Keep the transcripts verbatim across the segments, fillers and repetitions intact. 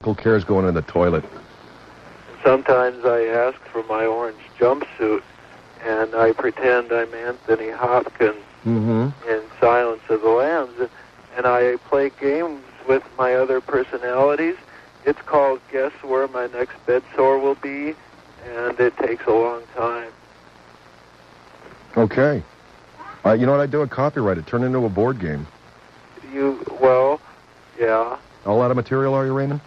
medical care is going in the toilet. Sometimes I ask for my orange jumpsuit, and I pretend I'm Anthony Hopkins Mm-hmm. in Silence of the Lambs, and I play games with my other personalities. It's called Guess Where My Next Bed Sore Will Be, and it takes a long time. Okay. Uh, you know what I do? I copyright it. Turn it into a board game. You, well, yeah. All out of material, are you, Raymond?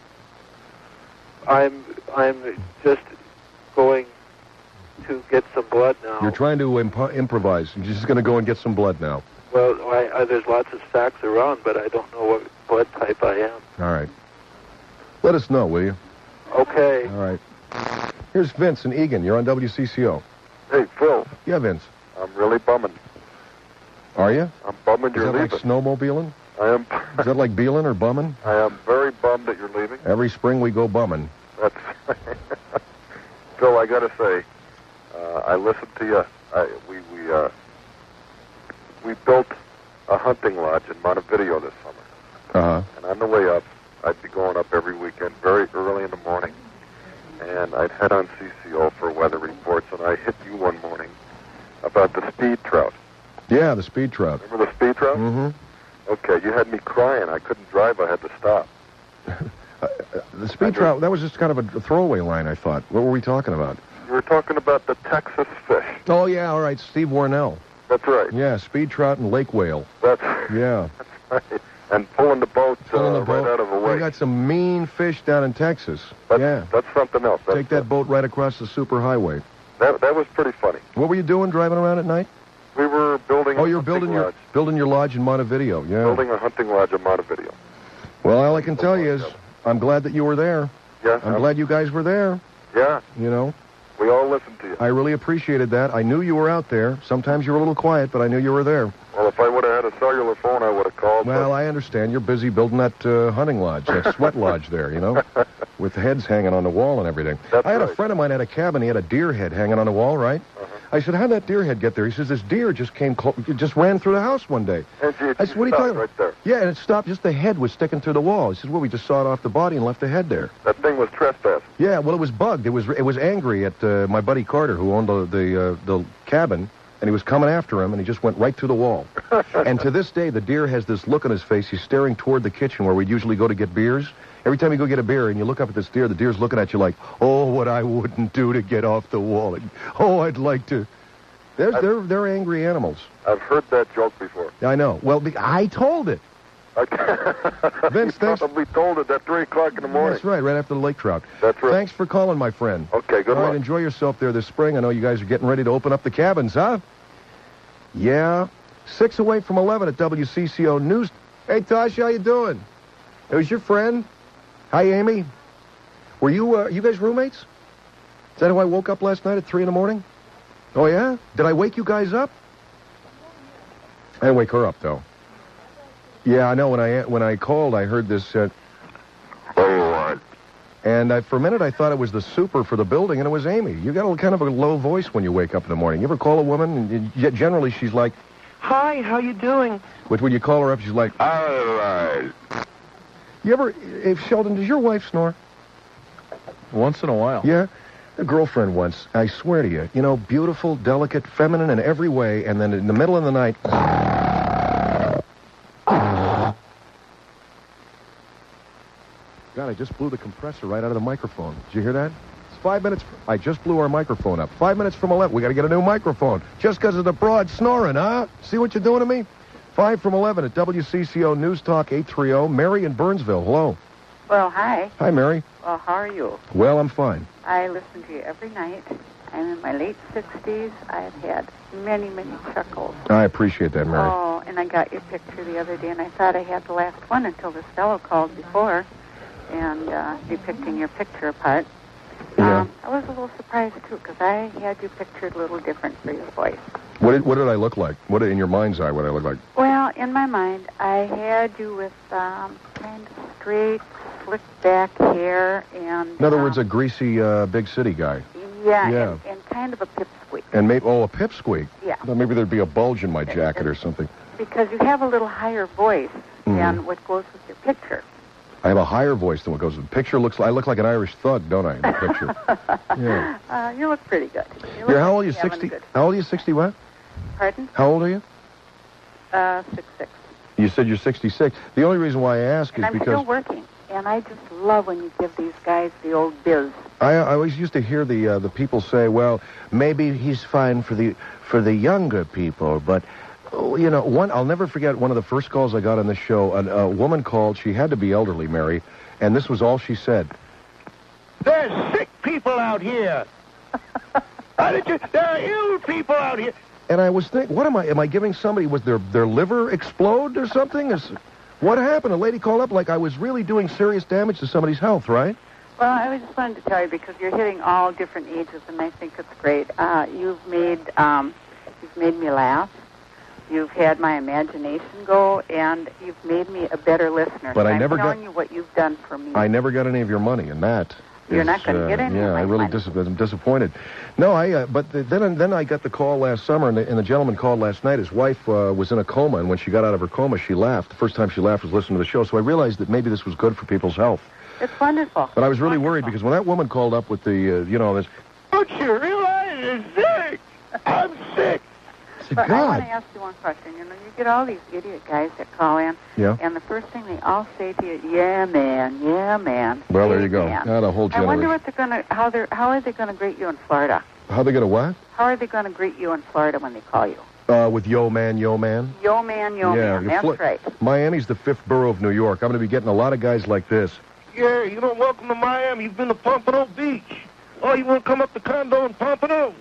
I'm, I'm just going to get some blood now. You're trying to imp- improvise. You're just going to go and get some blood now. Well, I, I, there's lots of sacks around, but I don't know what blood type I am. All right. Let us know, will you? Okay. All right. Here's Vince and Egan. You're on W C C O. Hey, Phil. Yeah, Vince. I'm really bumming. Are you? I'm bumming Is you're that leaving. like snowmobiling? I am. Is that like beeling or bumming? I am very bummed that you're leaving. Every spring we go bumming. That's Phil, I gotta say, uh, I listened to you. I, we we uh, we built a hunting lodge in Montevideo this summer, Uh-huh. and on the way up, I'd be going up every weekend, very early in the morning, and I'd head on C C O for weather reports, and I hit you one morning about the speed trout. Yeah, the speed trout. Remember the speed trout? Mm-hmm. Okay, you had me crying. I couldn't drive. I had to stop. Uh, the speed trout, that was just kind of a throwaway line, I thought. What were we talking about? You were talking about the Texas fish. Oh, yeah, all right, Steve Warnell. That's right. Yeah, speed trout and lake whale. That's Yeah. That's right. And pulling the boat, Pulling uh, the boat. right out of a We wake. got some mean fish down in Texas. That's, yeah. That's something else. That's, Take that boat right across the superhighway. That, that was pretty funny. What were you doing driving around at night? We were building Oh, a you're hunting building your lodge. building your lodge in Montevideo. Yeah. Building a hunting lodge in Montevideo. Well, all I can tell you is I'm glad that you were there. Yeah. I'm glad you guys were there. Yeah. You know, We all listened to you. I really appreciated that. I knew you were out there. Sometimes you were a little quiet, but I knew you were there. Well, if I would have had a cellular phone, I would have called. Well, I understand. You're busy building that uh, hunting lodge, that sweat lodge there, you know, with the heads hanging on the wall and everything. That's I had right. a friend of mine had a cabin. He had a deer head hanging on the wall, right? Uh-huh. I said, how'd that deer head get there? He says, this deer just came, clo- just ran through the house one day. And you, I said, what are you talking right there. Yeah, and it stopped. Just the head was sticking through the wall. He says, well, we just sawed off the body and left the head there. That thing was trespassing. Yeah, well, it was bugged. It was it was angry at uh, my buddy Carter, who owned the the, uh, the cabin, and he was coming after him, and he just went right through the wall. And to this day, the deer has this look on his face. He's staring toward the kitchen where we'd usually go to get beers. Every time you go get a beer and you look up at this deer, the deer's looking at you like, oh, what I wouldn't do to get off the wall. And, oh, I'd like to. They're, they're, they're angry animals. I've heard that joke before. I know. Well, the, I told it. Vince, you thanks. probably told it at three o'clock in the morning. That's right, right after the lake trout. That's right. Thanks for calling, my friend. Okay, good All right, luck. enjoy yourself there this spring. I know you guys are getting ready to open up the cabins, huh? Yeah. Six away from eleven at W C C O News. Hey, Tosh, how you doing? It was your friend. Hi, Amy. Were you, uh, you guys roommates? Is that how I woke up last night at three in the morning? Oh, yeah? Did I wake you guys up? I didn't wake her up, though. Yeah, I know. When I when I called, I heard this. Uh, Oh, what? and I, for a minute, I thought it was the super for the building, and it was Amy. You got a kind of a low voice when you wake up in the morning. You ever call a woman, and you, generally she's like, "Hi, how you doing?" But when you call her up, she's like, All right. "You ever?" If Sheldon, does your wife snore? Once in a while. Yeah. A girlfriend once. I swear to you, you know, beautiful, delicate, feminine in every way, and then in the middle of the night. God, I just blew the compressor right out of the microphone. Did you hear that? It's five minutes. I just blew our microphone up. Five minutes from eleven. We got to get a new microphone. Just because of the broad snoring, huh? See what you're doing to me? Five from eleven at W C C O News Talk eight thirty. Mary in Burnsville. Hello. Well, hi. Hi, Mary. Well, how are you? Well, I'm fine. I listen to you every night. I'm in my late sixties. I've had many, many chuckles. I appreciate that, Mary. Oh, and I got your picture the other day, and I thought I had the last one until this fellow called before, and uh, depicting your picture apart. Yeah. Um, I was a little surprised, too, because I had you pictured a little different for your voice. What did, what did I look like? What in your mind's eye? What did I look like? Well, in my mind, I had you with um, kind of straight, slicked back hair, and... In other um, words, a greasy, uh, big city guy. Yeah, Yeah. And, and kind of a pipsqueak. And maybe, oh, a pipsqueak. Yeah. Well, maybe there'd be a bulge in my jacket or something. Because you have a little higher voice Mhm. than what goes with your picture. I have a higher voice than what goes. The picture looks. I look like an Irish thug, don't I? In the picture. Yeah. Uh, you look pretty good. You look You're how like old are you? you're having Sixty. good- How old are you? Sixty what? Pardon? How old are you? Uh, six six. You said you're sixty-six. The only reason why I ask And is I'm because still working. And I just love when you give these guys the old biz. I, I always used to hear the uh, the people say, well, maybe he's fine for the for the younger people, but oh, you know, one I'll never forget one of the first calls I got on this show. A, a woman called. She had to be elderly, Mary, and this was all she said. There's sick people out here. How did you? There are ill people out here. And I was thinking, what am I? Am I giving somebody? Was their their liver explode or something? Is what happened? A lady called up like I was really doing serious damage to somebody's health, right? Well, I was just wanted to tell you because you're hitting all different ages, and I think it's great. Uh, you've made um, you've made me laugh. You've had my imagination go, and you've made me a better listener. But I I'm never got- telling you what you've done for me. I never got any of your money, and that. You're is, not gonna uh, get any of Yeah, my I really money. dis- I'm disappointed. No, I. Uh, but the, then then I got the call last summer, and the, and the gentleman called last night. His wife uh, was in a coma, and when she got out of her coma, she laughed. The first time she laughed was listening to the show. So I realized that maybe this was good for people's health. It's wonderful. But I was really Wonderful. worried because when that woman called up with the, uh, you know, this. Don't you realize you're sick? I'm sick. I said, But I want God. to ask you one question. You know, you get all these idiot guys that call in, Yeah. and the first thing they all say to you, "Yeah, man, yeah, man." Well, there yeah, you go. man." Not a whole I generation. wonder what they're gonna, how they're, how are they gonna greet you in Florida? How they gonna what? How are they gonna greet you in Florida when they call you? Uh, with yo man, yo man. Yo, man, yo, Yeah, man. you're That's fli- right. Miami's the fifth borough of New York. I'm going to be getting a lot of guys like this. Yeah, you know, welcome to Miami. You've been to Pompano Beach. Oh, you want to come up to condo in Pompano?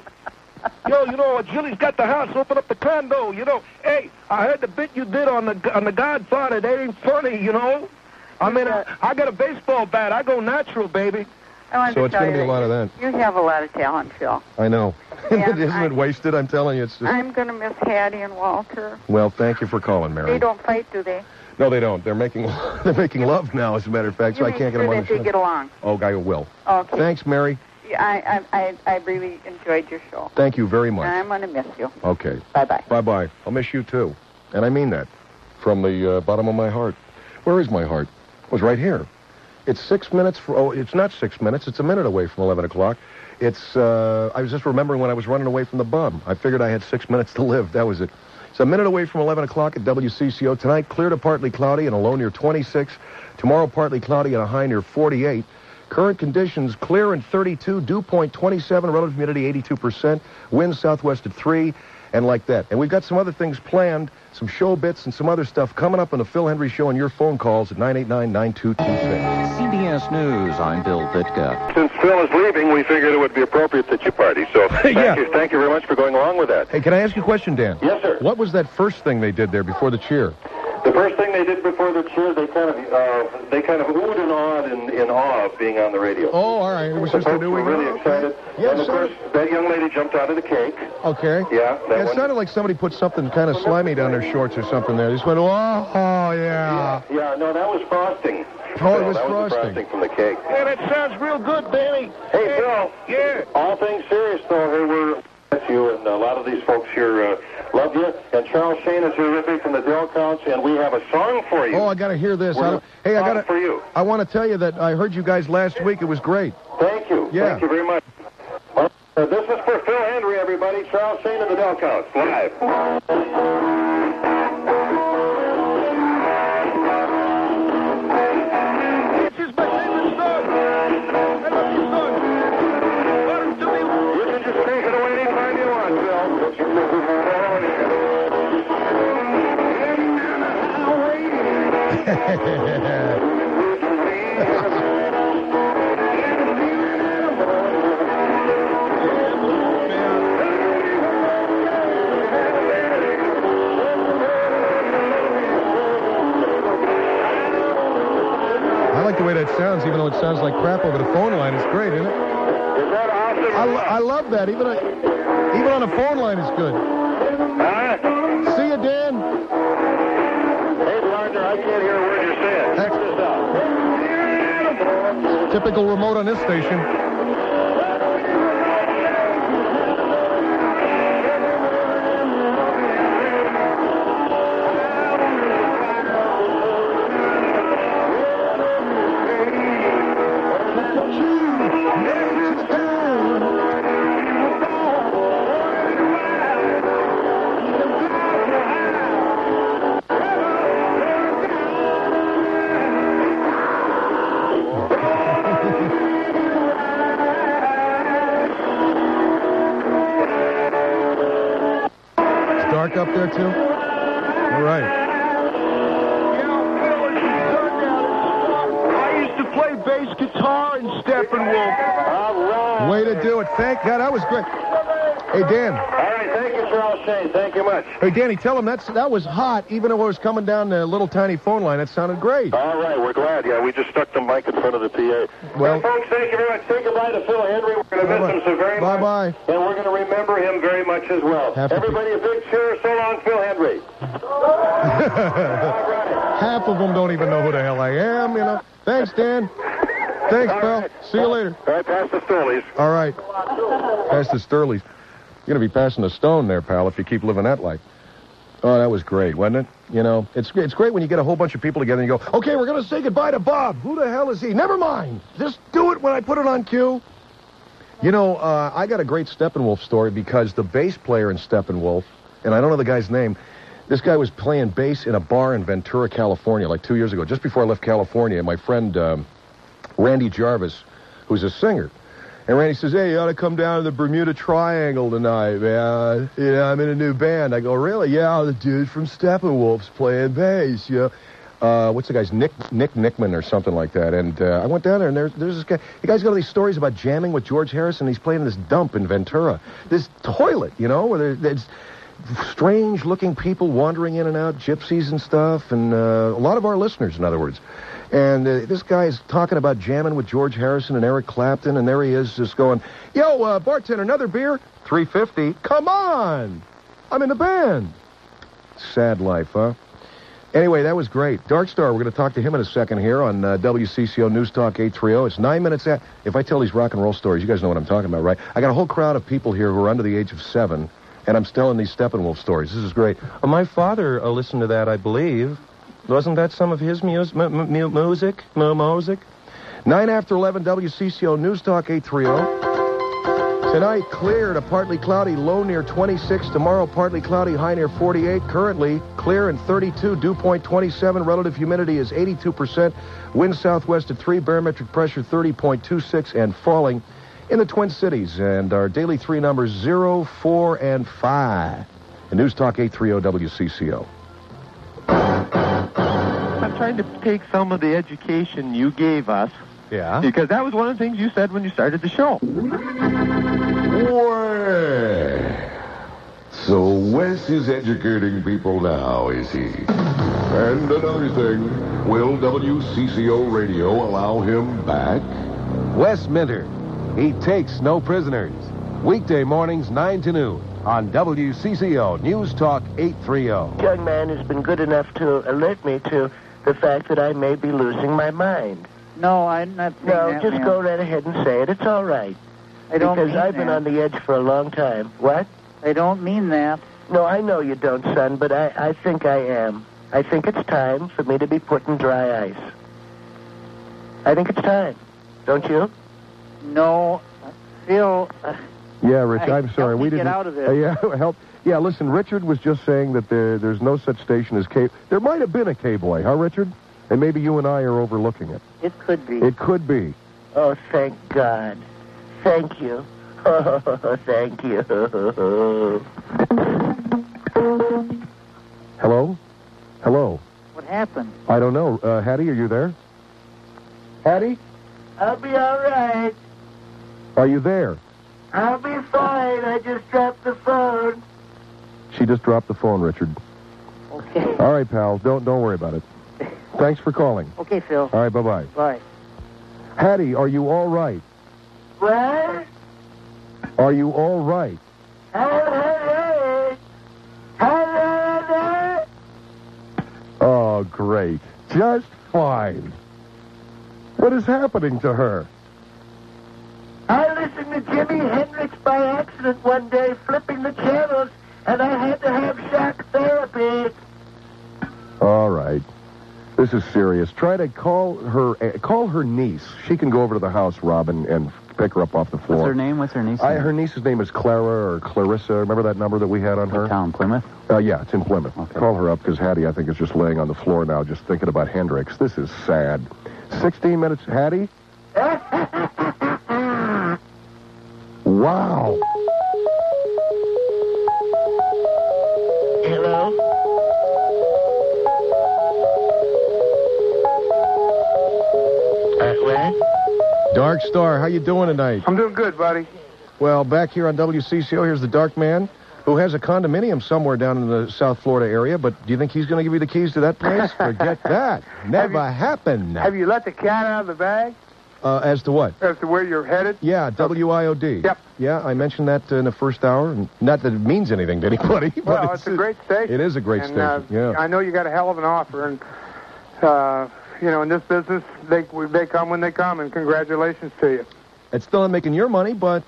Yo, you know, Jilly's got the house. Open up the condo. You know, hey, I heard the bit you did on the on the Godfather. That ain't funny, you know. I mean, I, I got a baseball bat. I go natural, baby. I wanted So to it's tell gonna you be a lot of that. You have a lot of talent, Phil. I know. Yeah, Isn't I- it wasted? I'm telling you, it's just. I'm gonna miss Hattie and Walter. Well, thank you for calling, Mary. They don't fight, do they? No, they don't. They're making they're making love now, as a matter of fact. You So I make can't get sure them on that the they show. get along. Oh, I will. Okay. Thanks, Mary. Yeah, I, I, I, I really enjoyed your show. Thank you very much. And I'm gonna miss you. Okay. Bye bye. Bye bye. I'll miss you too, and I mean that from the uh, bottom of my heart. Where is my heart? It was right here. It's six minutes. For, oh, it's not six minutes. It's a minute away from eleven o'clock. It's. Uh, I was just remembering when I was running away from the bum. I figured I had six minutes to live. That was it. It's a minute away from eleven o'clock at W C C O tonight. Clear to partly cloudy and a low near twenty-six. Tomorrow partly cloudy and a high near forty-eight. Current conditions clear and thirty-two. Dew point twenty-seven. Relative humidity eighty-two percent. Wind southwest at three. And like that. And we've got some other things planned, some show bits and some other stuff coming up on the Phil Hendry Show and your phone calls at nine eight nine, nine two two six. C B S News, I'm Bill Vitka. Since Phil is leaving, we figured it would be appropriate that you party. So thank Yeah. you, thank you very much for going along with that. Hey, can I ask you a question, Dan? Yes, sir. What was that first thing they did there before the cheer? The first thing they did before the cheer, they kind of uh, they kind of oohed and awed in, in awe of being on the radio. Oh, all right. It was The just a folks new were really okay. excited. Yeah, and of so- course, that young lady jumped out of the cake. Okay. Yeah, that It one. sounded like somebody put something kind of slimy down their shorts or something there. They just went, oh, oh yeah. Yeah, no, that was frosting. Oh, it Phil, was that was the frosting. frosting from the cake. Yeah, that sounds real good, Danny. Hey, Phil. Yeah. All things serious, though, hey, we're with you, and a lot of these folks here uh, love you. And Charles Shane is here with me from the Dell Counts, and we have a song for you. Oh, I got to hear this. I We're don't- hey, I song got for to. you. I want to tell you that I heard you guys last week. It was great. Thank you. Yeah. Thank you very much. Uh, this is for Phil Hendry, everybody. Charles Shane and the Dell Counts, live. This is my favorite song. I love this song. Listen to me. You can just take it away anytime you want, I like the way that sounds, even though it sounds like crap over the phone line. It's great, isn't it? Is that awesome? I, lo- I love that. Even, a, even on a phone line, it's good. Huh? See you, Dan. Hey, partner, I can't hear a word you're saying. Check this out. Typical remote on this station. Dark up there, too? All right. I used to play bass guitar in Steppenwolf. All right. Way to do it. Thank God. That was great. Hey, Dan. All right, thank you, Charles Shane. Thank you much. Hey, Danny, tell him that's that was hot. Even though it was coming down the little tiny phone line, it sounded great. All right, we're glad. Yeah, we just stuck the mic in front of the P A. Well, well folks, thank you very much. Say goodbye to Phil Hendry. We're going to miss him so very much. Bye-bye. And we're going to remember him very much as well. Half Everybody, a big cheer. So long, Phil Hendry. Half of them don't even know who the hell I am, you know. Thanks, Dan. Thanks, All pal. right. See you later. All right, pass the Sturleys. All right. Pass the Sturleys. You're going to be passing a stone there, pal, if you keep living that life. Oh, that was great, wasn't it? You know, it's it's great when you get a whole bunch of people together and you go, okay, we're going to say goodbye to Bob. Who the hell is he? Never mind. Just do it when I put it on cue. You know, uh, I got a great Steppenwolf story because the bass player in Steppenwolf, and I don't know the guy's name, this guy was playing bass in a bar in Ventura, California, like two years ago, just before I left California. My friend um, Randy Jarvis, who's a singer, and Randy says, hey, you ought to come down to the Bermuda Triangle tonight, man. You know, I'm in a new band. I go, really? Yeah, the dude from Steppenwolf's playing bass, you know. Uh, what's the guy's? Nick Nick Nickman or something like that. And uh, I went down there, and there's, there's this guy. The guy's got all these stories about jamming with George Harrison. He's playing this dump in Ventura. This toilet, you know, where there, there's strange-looking people wandering in and out, gypsies and stuff, and uh, a lot of our listeners, in other words. And uh, this guy is talking about jamming with George Harrison and Eric Clapton, and there he is just going, yo, uh, bartender, another beer? three fifty. Come on! I'm in the band. Sad life, huh? Anyway, that was great. Dark Star, we're going to talk to him in a second here on uh, W C C O News Talk eight thirty. It's nine minutes at... If I tell these rock and roll stories, you guys know what I'm talking about, right? I got a whole crowd of people here who are under the age of seven, and I'm telling these Steppenwolf stories. This is great. Uh, my father uh, listened to that, I believe. Wasn't that some of his mus- m- m- music? M- music? Nine after eleven, W C C O News Talk eight thirty. Tonight, clear to partly cloudy, low near twenty-six. Tomorrow, partly cloudy, high near forty-eight. Currently, clear and thirty-two. Dew point twenty-seven. Relative humidity is eighty-two percent. Wind southwest at three. Barometric pressure thirty point two six and falling in the Twin Cities. And our daily three numbers, zero, four, and five. And News Talk eight thirty W C C O. I'm trying to take some of the education you gave us. Yeah? Because that was one of the things you said when you started the show. Well, so Wes is educating people now, is he? And another thing, will W C C O Radio allow him back? Wes Minter. He takes no prisoners. Weekday mornings, nine to noon on W C C O News Talk eight thirty. Young man has been good enough to alert me to the fact that I may be losing my mind. No, I'm not saying No, that, just ma'am. go right ahead and say it. It's all right. I don't because mean I've been that. on the edge for a long time. What? I don't mean that. No, I know you don't, son, but I, I think I am. I think it's time for me to be put in dry ice. I think it's time. Don't you? No, Phil... Uh, Yeah, Rich, Hey, I'm sorry. help we me didn't. get out of this. Uh, yeah, help. Yeah, listen, Richard was just saying that there, there's no such station as K. There might have been a K-Boy, huh, Richard? And maybe you and I are overlooking it. it could be. It could be. Oh, thank God. Thank you. Oh, thank you. Hello? Hello? What happened? I don't know. Uh, Hattie, are you there? Hattie? I'll be all right. Are you there? I'll be fine. I just dropped the phone. She just dropped the phone, Richard. Okay. All right, pal. Don't don't worry about it. Thanks for calling. Okay, Phil. All right, bye-bye. Bye. Hattie, are you all right? What? Are you all right? Oh, great. Just fine. What is happening to her? I listened to Jimi Hendrix by accident one day, flipping the channels, and I had to have shock therapy. All right. This is serious. Try to call her uh, call her niece. She can go over to the house, Robin, and pick her up off the floor. What's her name? What's her niece? I, her niece's name is Clara or Clarissa. Remember that number that we had on her? What town, Plymouth? Uh, yeah, it's in Plymouth. Okay. Call her up because Hattie, I think, is just laying on the floor now, just thinking about Hendrix. This is sad. Sixteen minutes, Hattie. Wow. Hello? Uh, what? Dark Star, how you doing tonight? I'm doing good, buddy. Well, back here on W C C O, here's the Dark Man, who has a condominium somewhere down in the South Florida area, but do you think he's going to give you the keys to that place? Forget that. Never Have you- happened. Have you let the cat out of the bag Uh, as to what? as to where you're headed? Yeah, W I O D. Yep. Yeah, I mentioned that in the first hour. and Not that it means anything to anybody. But Well, it's a great station. It is a great and, station, uh, yeah. I know you got a hell of an offer, and, uh, you know, in this business, they they come when they come, and congratulations to you. It's still not making your money, but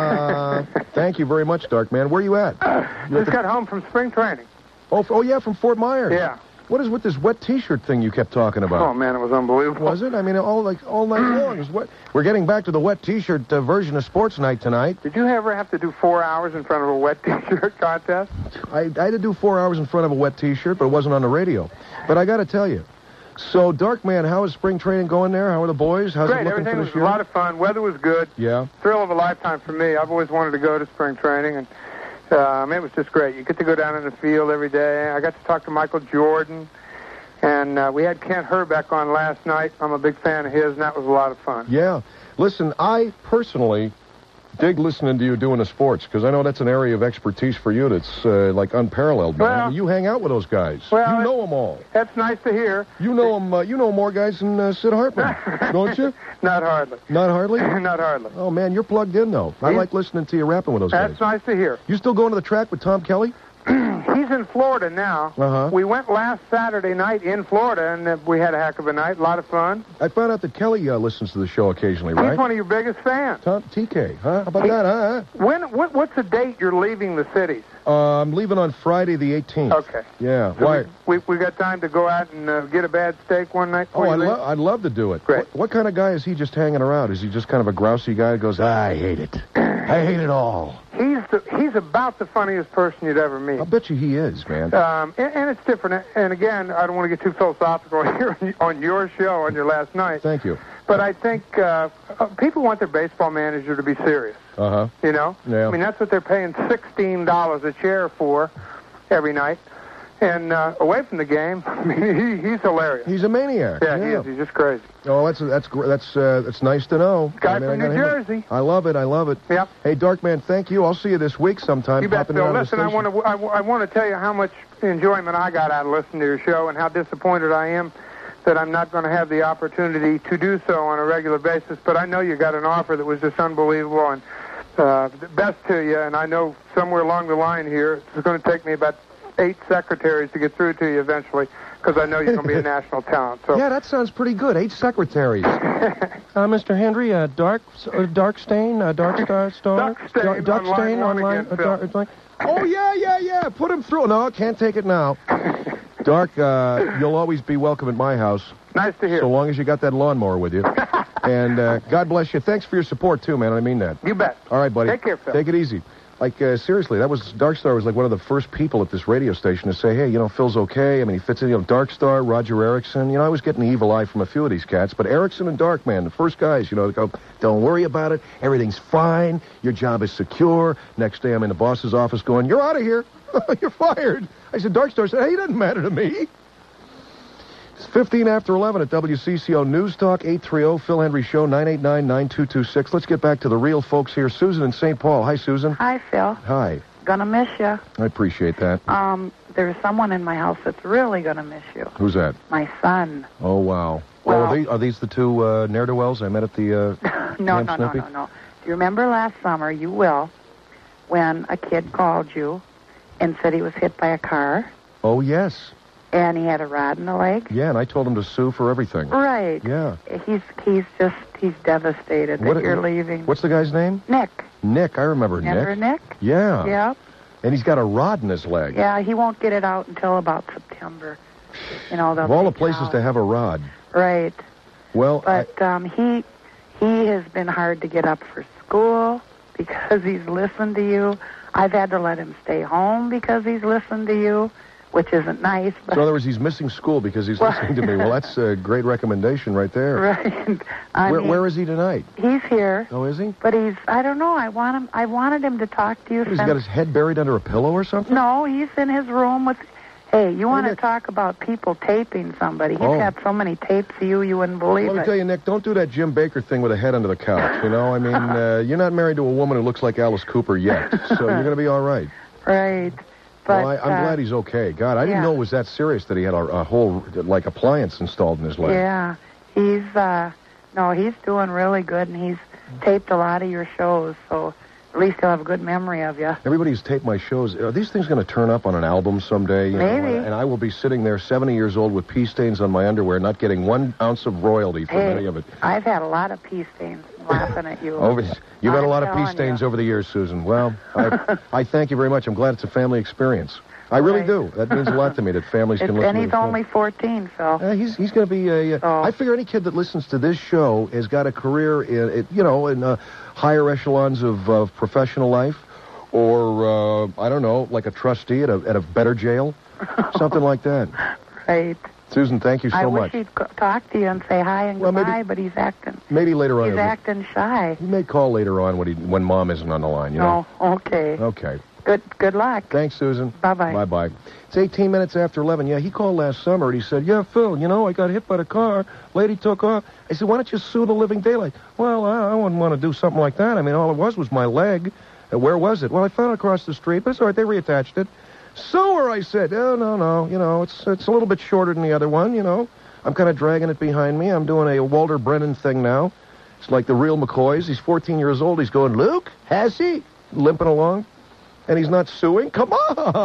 uh, thank you very much, Dark Man. Where are you at? Just got home from spring training. Oh, f- oh, yeah, from Fort Myers. Yeah. What is with this wet T-shirt thing you kept talking about? Oh, man, it was unbelievable. Was it? I mean, all like all night long. It was wet. We're getting back to the wet T-shirt uh, version of Sports Night tonight. Did you ever have to do four hours in front of a wet T-shirt contest? I, I had to do four hours in front of a wet T-shirt, but it wasn't on the radio. But I got to tell you, so Dark Man, how is spring training going there? How are the boys? How's Great, it looking everything for was this a year? lot of fun. Weather was good. Yeah. Thrill of a lifetime for me. I've always wanted to go to spring training, and um, it was just great. You get to go down in the field every day. I got to talk to Michael Jordan, and uh, we had Kent Herbeck on last night. I'm a big fan of his, and that was a lot of fun. Yeah. Listen, I personally dig listening to you doing the sports, because I know that's an area of expertise for you that's uh, like unparalleled, man. Well- You hang out with those guys. Well, you know them all. That's nice to hear. You know them. Uh, you know more guys than uh, Sid Hartman, don't you? Not hardly. Not hardly. Not hardly. Oh man, you're plugged in though. I He's- like listening to you rapping with those That's guys. nice to hear. You still going to the track with Tom Kelly? He's in Florida now. Uh-huh. We went last Saturday night in Florida, and uh, we had a heck of a night. A lot of fun. I found out that Kelly uh, listens to the show occasionally, right? He's one of your biggest fans. Tom T K, huh? How about He- that, huh? When? What, what's the date you're leaving the cities? Uh, I'm leaving on Friday the eighteenth. Okay. Yeah. So Why? We, we we got time to go out and uh, get a bad steak one night. Oh, before I'd, you leave? lo- I'd love to do it. Great. What, what kind of guy is he just hanging around? Is he just kind of a grousy guy that goes, I hate it. I hate it all. He's the, he's about the funniest person you'd ever meet. I'll bet you he is, man. Um, and, and it's different. And again, I don't want to get too philosophical here on your show on your last night. Thank you. But I think uh, uh, people want their baseball manager to be serious. Uh-huh. You know? Yeah. I mean, that's what they're paying sixteen dollars a chair for every night. And uh, away from the game, I mean, he, he's hilarious. He's a maniac. Yeah, he is. He's just crazy. Oh, that's that's gr- that's uh, that's nice to know. Guy I mean, from I New gotta hit Jersey. it. I love it. I love it. Yep. Hey, Darkman, thank you. I'll see you this week sometime. You bet, popping Phil. down to the Listen, I station. want to I, I want to tell you how much enjoyment I got out of listening to your show and how disappointed I am that I'm not going to have the opportunity to do so on a regular basis. But I know you got an offer that was just unbelievable and uh, the best to you. And I know somewhere along the line here, it's going to take me about eight secretaries to get through to you eventually because I know you're going to be a national talent. So Yeah, that sounds pretty good. Eight secretaries. uh, Mister Henry, uh, dark, uh, dark stain, uh, dark star, star, Duck Stain Dar- Duck on line stain one online. again, uh, Phil. dark, like, oh yeah, yeah, yeah. Put him through. No, can't take it now. Dark, uh, you'll always be welcome at my house. Nice to hear. So long as you got that lawnmower with you. And uh, God bless you. Thanks for your support too, man. I mean that. You bet. All right, buddy. Take care, Phil. Take it easy. Like, uh, seriously, that was, Darkstar was like one of the first people at this radio station to say, hey, you know, Phil's okay. I mean, he fits in, you know, Darkstar, Roger Erickson. You know, I was getting the evil eye from a few of these cats, but Erickson and Darkman, the first guys, you know, to go, don't worry about it. Everything's fine. Your job is secure. Next day I'm in the boss's office going, you're out of here. You're fired. I said, Darkstar said, hey, it doesn't matter to me. It's fifteen after eleven at W C C O News Talk, eight three zero, Phil Henry Show, nine eight nine, nine two two six. Let's get back to the real folks here. Susan in Saint Paul. Hi, Susan. Hi, Phil. Hi. Gonna miss you. I appreciate that. Um, there's someone in my house that's really gonna miss you. Who's that? My son. Oh, wow. Well- oh, are, they, are these the two uh, ne'er-do-wells I met at the uh, No, Camp no, no, Snippy? no, no. Do you remember last summer, you will, when a kid called you and said he was hit by a car Oh, yes. and he had a rod in the leg? Yeah, and I told him to sue for everything. Right. Yeah. He's he's just, he's devastated that What- you're leaving. What's the guy's name? Nick. Nick. I remember, Remember Nick. Nick? Yeah. Yeah. And he's got a rod in his leg. Yeah, he won't get it out until about September. you know, they'll Of all the take places out. to have a rod. Right. Well, I, But um, he he has been hard to get up for school because he's listened to you. I've had to let him stay home because he's listened to you, which isn't nice. But so in other words, he's missing school because he's listening to me. Well, that's a great recommendation right there. right. I Where, mean, where is he tonight? he's here, Oh, is he? but he's I don't know. I want him. I wanted him to talk to you. He's since, got his head buried under a pillow or something? No, he's in his room with. Hey, you want to Nick. talk about people taping somebody? He's Oh. got so many tapes of you, you wouldn't believe Let me it. tell you, Nick, don't do that Jim Baker thing with a head under the couch. You know, I mean, uh, you're not married to a woman who looks like Alice Cooper yet, so you're going to be all right. Right. But well, I, I'm uh, glad he's okay. God, I didn't yeah. know it was that serious that he had a, a whole, like, appliance installed in his leg. Yeah, he's uh no, he's doing really good, and he's taped a lot of your shows, so at least he'll have a good memory of you. Everybody who's taped my shows, are these things going to turn up on an album someday? You Maybe. Know, and I will be sitting there seventy years old with pee stains on my underwear, not getting one ounce of royalty from Hey, any of it. I've had a lot of pee stains laughing at you. Over, you've had a I'm lot of pee telling stains you. over the years, Susan. Well, I, I thank you very much. I'm glad it's a family experience. I really Right. do. That means a lot to me that families It's, can listen and to he's the show. only fourteen, Phil. Uh, he's he's going to be a. Uh, Oh. I figure any kid that listens to this show has got a career in, it, you know, in uh, higher echelons of uh, professional life, or uh, I don't know, like a trustee at a at a better jail, something like that. Right. Susan, thank you so I much. wish he'd co- talk to you and say hi and Well, maybe- goodbye, but he's acting. Maybe later on. He's he'll- acting shy. He may call later on when he when Mom isn't on the line. You know. Oh, okay. Okay. Good. Good luck. Thanks, Susan. Bye-bye. Bye-bye. It's eighteen minutes after eleven. Yeah, he called last summer, and he said, yeah, Phil, you know, I got hit by the car. Lady took off. I said, why don't you sue the living daylight? Well, I, I wouldn't want to do something like that. I mean, all it was was my leg. Uh, where was it? Well, I found it across the street, but it's all right. They reattached it. Sue her, I said. Oh, no, no. You know, it's it's a little bit shorter than the other one, you know. I'm kind of dragging it behind me. I'm doing a Walter Brennan thing now. It's like the real McCoys. He's fourteen years old. He's going, Luke, has he? Limping along. And he's not suing? Come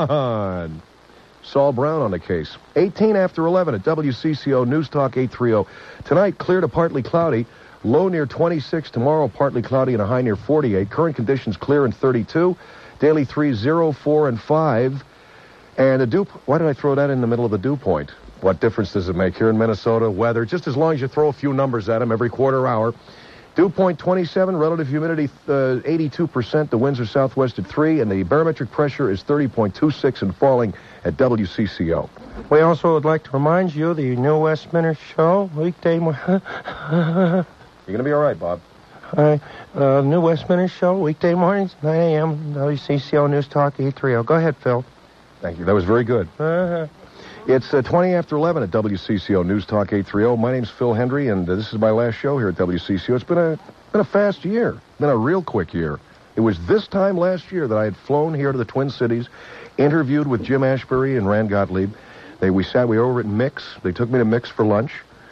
on! Saul Brown on the case. eighteen after eleven at W C C O News Talk eight thirty. Tonight, clear to partly cloudy. Low near twenty-six. Tomorrow, partly cloudy and a high near forty-eight. Current conditions clear and thirty-two. Daily three, zero, four, and five. And the dew... Why did I throw that in the middle of the dew point? What difference does it make here in Minnesota? Weather, just as long as you throw a few numbers at them every quarter hour. Dew point twenty-seven, relative humidity uh, eighty-two percent. The winds are southwest at three, and the barometric pressure is thirty point two six and falling at W C C O. We also would like to remind you the New Westminster Show, weekday morning. You're going to be all right, Bob. Hi, uh, New Westminster Show, weekday mornings, nine a.m., W C C O News Talk eight thirty. Go ahead, Phil. Thank you. That was very good. Uh-huh. It's uh, twenty after eleven at W C C O News Talk eight thirty. My name's Phil Hendry, and uh, this is my last show here at W C C O. It's been a been a fast year. Been a real quick year. It was this time last year that I had flown here to the Twin Cities, interviewed with Jim Ashbury and Rand Gottlieb. They we sat we were over at Mix. They took me to Mix for lunch.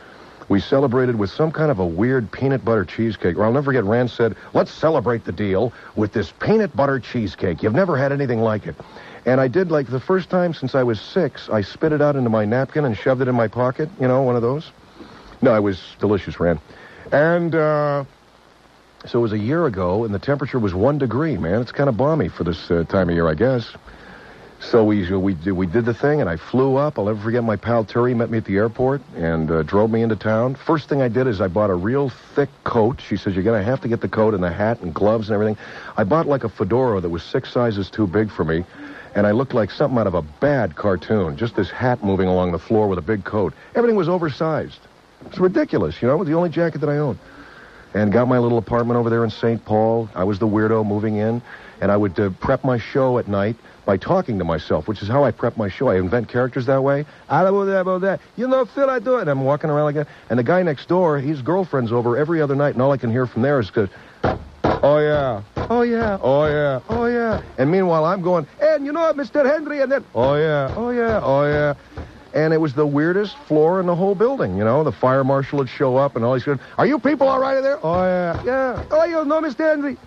We celebrated with some kind of a weird peanut butter cheesecake. Or I'll never forget, Rand said, let's celebrate the deal with this peanut butter cheesecake. You've never had anything like it. And I did, like, the first time since I was six, I spit it out into my napkin and shoved it in my pocket. You know, one of those. No, it was delicious, Rand. And uh, so it was a year ago, and the temperature was one degree, man. It's kind of balmy for this uh, time of year, I guess. So we we did, we did the thing, and I flew up. I'll never forget my pal Turi met me at the airport and uh, drove me into town. First thing I did is I bought a real thick coat. She says, you're going to have to get the coat and the hat and gloves and everything. I bought like a fedora that was six sizes too big for me. And I looked like something out of a bad cartoon. Just this hat moving along the floor with a big coat. Everything was oversized. It's ridiculous, you know. It was the only jacket that I owned. And got my little apartment over there in Saint Paul. I was the weirdo moving in. And I would uh, prep my show at night by talking to myself, which is how I prep my show. I invent characters that way. I don't know that about that. You know, Phil, I do it. And I'm walking around like that. And the guy next door, his girlfriend's over every other night. And all I can hear from there is, oh, yeah. Oh, yeah. Oh, yeah. Oh, yeah. And meanwhile, I'm going, and you know what, Mister Hendry? And then, oh, yeah. Oh, yeah. Oh, yeah. And it was the weirdest floor in the whole building, you know. The fire marshal would show up and all he's going, are you people all right in there? Oh, yeah. Yeah. Oh, you know, Mister Hendry.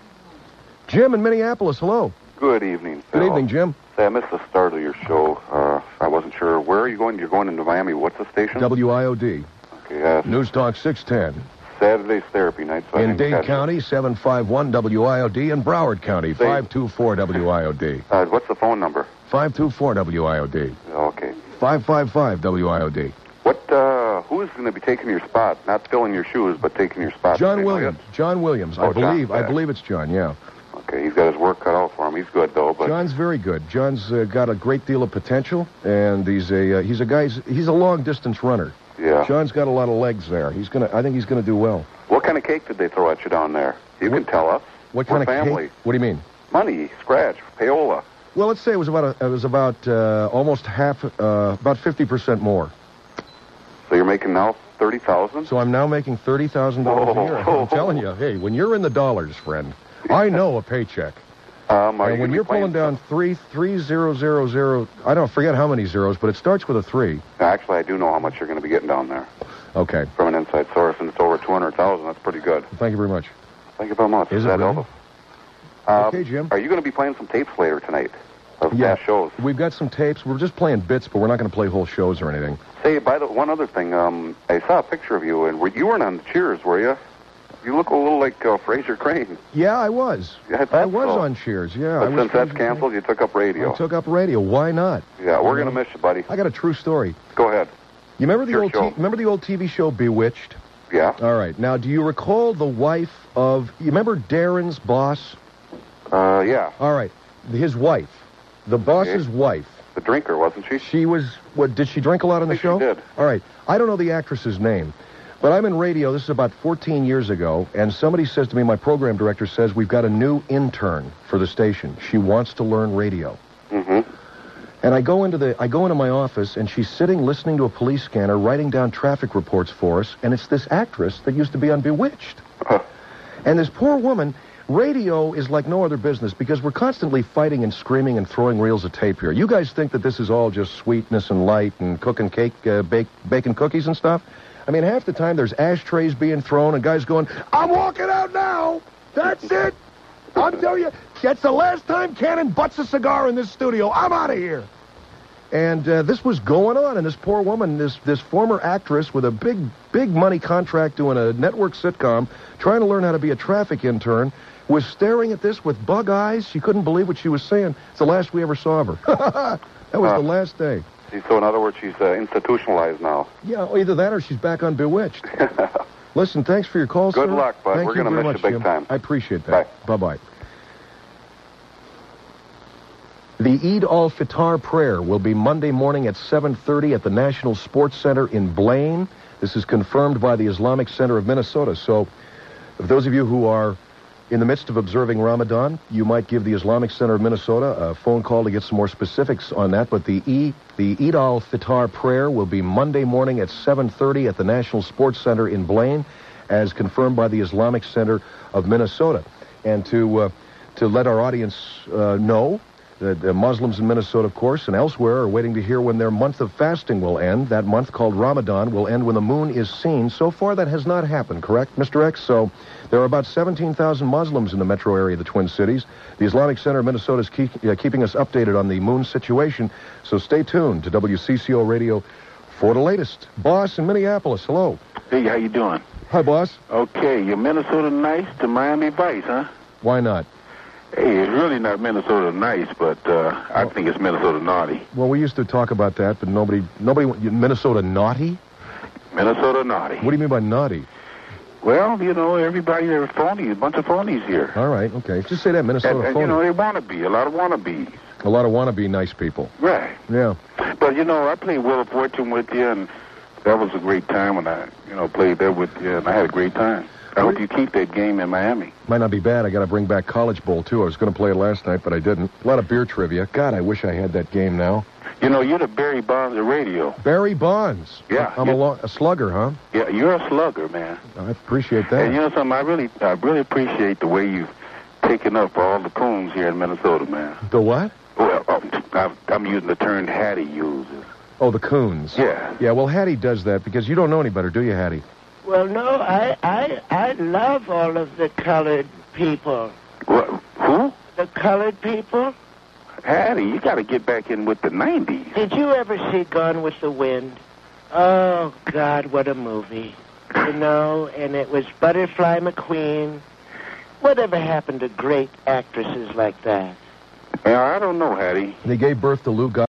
Jim in Minneapolis, hello. Good evening, Phil. Good evening, Jim. Say, I missed the start of your show. Uh, I wasn't sure. Where are you going? You're going into Miami. What's the station? W I O D. Okay, yes. News Talk six ten. Saturday's therapy night. So I In didn't Dade catch it. County, seven five one W I O D. In Broward County, Say- five two four W I O D. Uh, what's the phone number? five two four W I O D. Okay. five five five W I O D. What, uh, who is going to be taking your spot? Not filling your shoes, but taking your spot. John Does anybody Williams. John Williams. Oh, I John, believe. I yeah. believe it's John. Yeah. else? Okay, he's got his work cut out for him. He's good, though. But John's very good. John's uh, got a great deal of potential, and he's a uh, he's a guy. He's, he's a long distance runner. Yeah. John's got a lot of legs there. He's gonna. I think he's gonna do well. What kind of cake did they throw at you down there? You What- can tell us. What We're kind of family. cake? What do you mean? Money, scratch, payola. Well, let's say it was about a, it was about uh, almost half, uh, about fifty percent more. So you're making now thirty thousand. So I'm now making thirty thousand dollars a year. Oh. I'm telling you, hey, when you're in the dollars, friend, I know a paycheck. Um, are And you when gonna you're be playing pulling down three three zero zero zero, I don't forget how many zeros, but it starts with a three. Actually, I do know how much you're going to be getting down there Okay. from an inside source, and it's over two hundred thousand. That's pretty good. Thank you very much. Thank you very much. Is it that really? helpful? Uh, Okay, Jim. Are you going to be playing some tapes later tonight of Yeah. past shows? We've got some tapes. We're just playing bits, but we're not going to play whole shows or anything. Say, by the one other thing, um, I saw a picture of you, and were, you weren't on the Cheers, were you? You look a little like uh, Fraser Crane. Yeah, I was. Yeah, I, I thought was so. on Cheers, yeah. I But was since that's Fraser canceled, you took up radio. I took up radio. Why not? Yeah, we're going to miss you, buddy. I got a true story. Go ahead. You remember the Your old show. T- remember the old T V show Bewitched? Yeah. All right. Now, do you recall the wife of? You remember Darren's boss? Uh, yeah. All right. His wife, the boss's wife. The drinker, wasn't she? She was. What? Did she drink a lot on the think she show? did. All right. I don't know the actress's name, but I'm in radio. This is about fourteen years ago, and somebody says to me, my program director says, we've got a new intern for the station. She wants to learn radio. Mm-hmm. And I go into the I go into my office, and she's sitting listening to a police scanner, writing down traffic reports for us, and it's this actress that used to be on Bewitched. Huh. And this poor woman, radio is like no other business because we're constantly fighting and screaming and throwing reels of tape here. You guys think that this is all just sweetness and light and cooking cake, uh, bake, baking cookies and stuff? I mean, half the time there's ashtrays being thrown and guys going, I'm walking out now. That's it. I'm telling you, that's the last time Cannon butts a cigar in this studio. I'm out of here. And uh, this was going on, and this poor woman, this this former actress with a big, big money contract doing a network sitcom, trying to learn how to be a traffic intern, was staring at this with bug eyes. She couldn't believe what she was saying. It's the last we ever saw of her. That was Huh. the last day. See, so in other words, she's uh, institutionalized now. Yeah, either that or she's back on Bewitched. Listen, thanks for your call, Good sir. luck, bud. Thank We're you gonna very miss you much, big Jim. time. I appreciate that. Bye-bye. The Eid al-Fitr prayer will be Monday morning at seven thirty at the National Sports Center in Blaine. This is confirmed by the Islamic Center of Minnesota. So, if those of you who are in the midst of observing Ramadan, you might give the Islamic Center of Minnesota a phone call to get some more specifics on that. But the Eid, the Eid al-Fitr prayer will be Monday morning at seven thirty at the National Sports Center in Blaine, as confirmed by the Islamic Center of Minnesota. And to uh, to let our audience uh, know that the Muslims in Minnesota, of course, and elsewhere are waiting to hear when their month of fasting will end. That month, called Ramadan, will end when the moon is seen. So far, that has not happened, correct, Mister X? So there are about seventeen thousand Muslims in the metro area of the Twin Cities. The Islamic Center of Minnesota is keep, uh, keeping us updated on the moon situation. So stay tuned to W C C O Radio for the latest. Boss in Minneapolis, hello. Hey, how you doing? Hi, boss. Okay, you're Minnesota nice to Miami Vice, huh? Why not? Hey, it's really not Minnesota nice, but uh, I think it's Minnesota naughty. Well, we used to talk about that, but nobody, nobody, Minnesota naughty? Minnesota naughty. What do you mean by naughty? Well, you know, everybody, they're phony, a bunch of phonies here. All right, okay. Just say that, Minnesota And, and phony. you know, they want to be, a lot of wannabes. A lot of wannabe nice people. Right. Yeah. But, you know, I played Wheel of Fortune with you, and that was a great time when I, you know, played there with you, and I had a great time. I hope you keep that game in Miami. Might not be bad. I got to bring back College Bowl, too. I was going to play it last night, but I didn't. A lot of beer trivia. God, I wish I had that game now. You know, you're the Barry Bonds of radio. Barry Bonds. Yeah. I'm a, lo- a slugger, huh? Yeah, you're a slugger, man. I appreciate that. And you know something? I really, I really appreciate the way you've taken up all the coons here in Minnesota, man. The what? Well, um, I'm, I'm using the term Hattie uses. Oh, the coons. Yeah. Yeah, well, Hattie does that because you don't know any better, do you, Hattie? Well, no, I, I, I love all of the colored people. What? Who? The colored people? Hattie, you got to get back in with the nineties. Did you ever see Gone with the Wind? Oh, God, what a movie. you know, and it was Butterfly McQueen. Whatever happened to great actresses like that? Well, I don't know, Hattie. They gave birth to Lou Gossett.